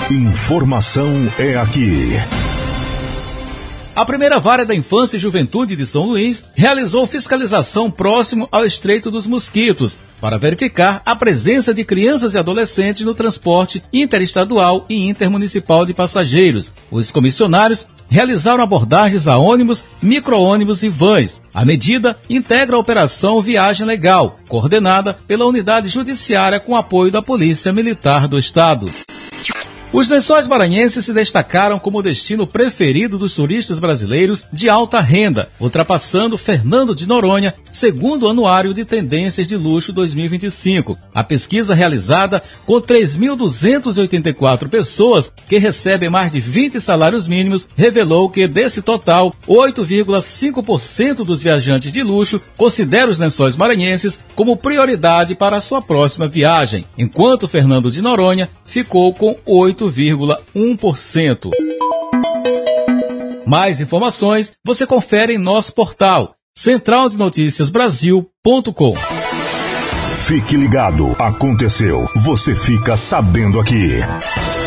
Informação é aqui. A primeira vara da Infância e Juventude de São Luís realizou fiscalização próximo ao Estreito dos Mosquitos para verificar a presença de crianças e adolescentes no transporte interestadual e intermunicipal de passageiros. Os comissionários realizaram abordagens a ônibus, micro-ônibus e vans. A medida integra a Operação Viagem Legal, coordenada pela Unidade Judiciária com apoio da Polícia Militar do Estado. Os Lençóis Maranhenses se destacaram como o destino preferido dos turistas brasileiros de alta renda, ultrapassando Fernando de Noronha, segundo o Anuário de Tendências de Luxo 2025. A pesquisa realizada com 3.284 pessoas que recebem mais de 20 salários mínimos revelou que, desse total, 8,5% dos viajantes de luxo consideram os Lençóis Maranhenses como prioridade para a sua próxima viagem, enquanto Fernando de Noronha ficou com 8,1%. Mais informações você confere em nosso portal centraldenoticiasbrasil.com. Fique ligado, aconteceu, você fica sabendo aqui.